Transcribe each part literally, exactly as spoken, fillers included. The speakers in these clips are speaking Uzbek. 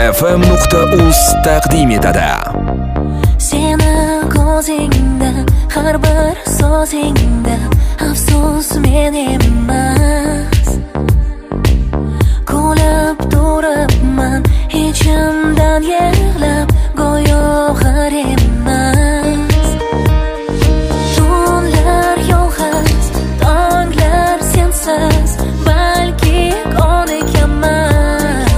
f m nuqta uz taqdim etadi. Seni ko'zingda, har bir so'zingda afsus men emas. Kulib turibman ichimdan yig'lab, go'yo har emas. Tunlar yolg'iz, tonglar sensiz, balki ko'nikaman.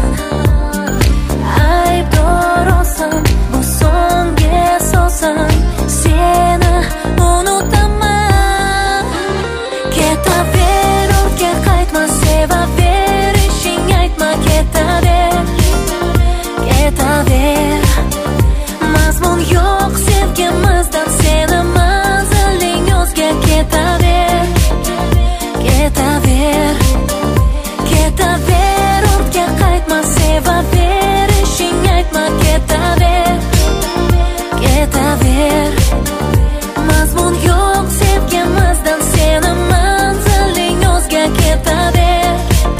Aybdor olsam bu so'nggi so'zim, seni unutaman. Ketaver, ortga qaytma, sevaverishing aytma. Ketaver, ketaver, mazmun yo'q sevgimizdan, seni manziling o'zga. Ketaver, ketaver, ketaver, ortga qaytma, sevaverishing aytma. Ketaver, ketaver, mazmun yo'q sevgimizdan, seni manziling o'zga. Ketaver,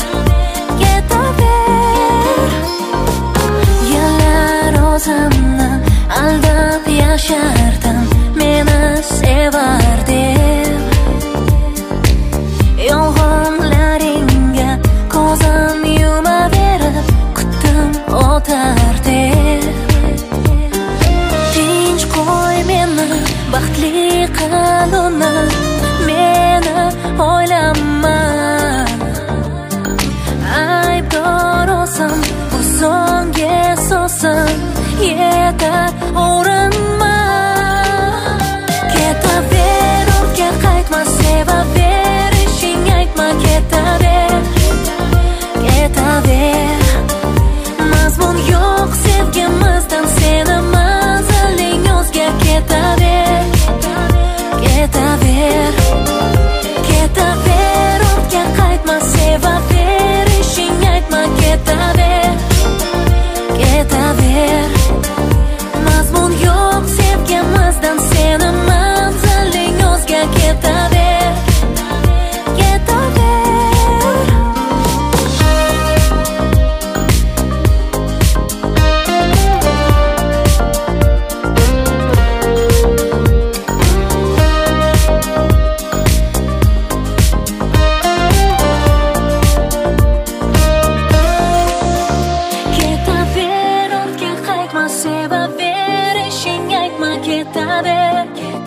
ketaver. Yillar o'zimni aldab yashardim, meni sevar deb. Yolg'onlaringga ko'zim yumaverib, kutdim o'tar deb. Tinch qo'y meni, baxtli qil uni, meni o'ylama. Aybdor olsam bu so'nggi so'zim, yetar urinma. Ketaver, ortga qaytma, sevaverishing aytma. Ketaver, ketaver, mazmun yo'q sevgimizdan, seni manziling o'zga. Ketaver, ketaver, ketaver, ortga qaytma, sevaverishing aytma. Ketaver, ketaver, mazmun yo'q sevgimizdan, seni manziling o'zga. Ketaver, ketaver. Ketaver, ortga qaytma, sevaverishing aytma. Ketaver,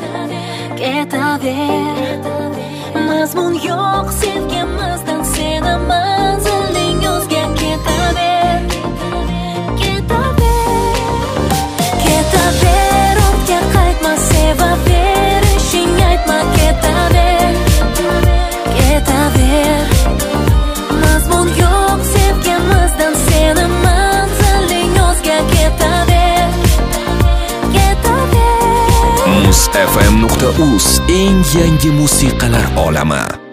ketaver, mazmun yo'q sevgimizdan, seni manziling o'zga. Ketaver, ketaver, ketaver, ortga qaytma, sevaverishing aytma. Ketaver, ketaver, mazmun yo'q sevgimizdan, seni manziling o'zga. Ketaver, ketaver. muz f m nuqta uz eng yangi musiqalar olami.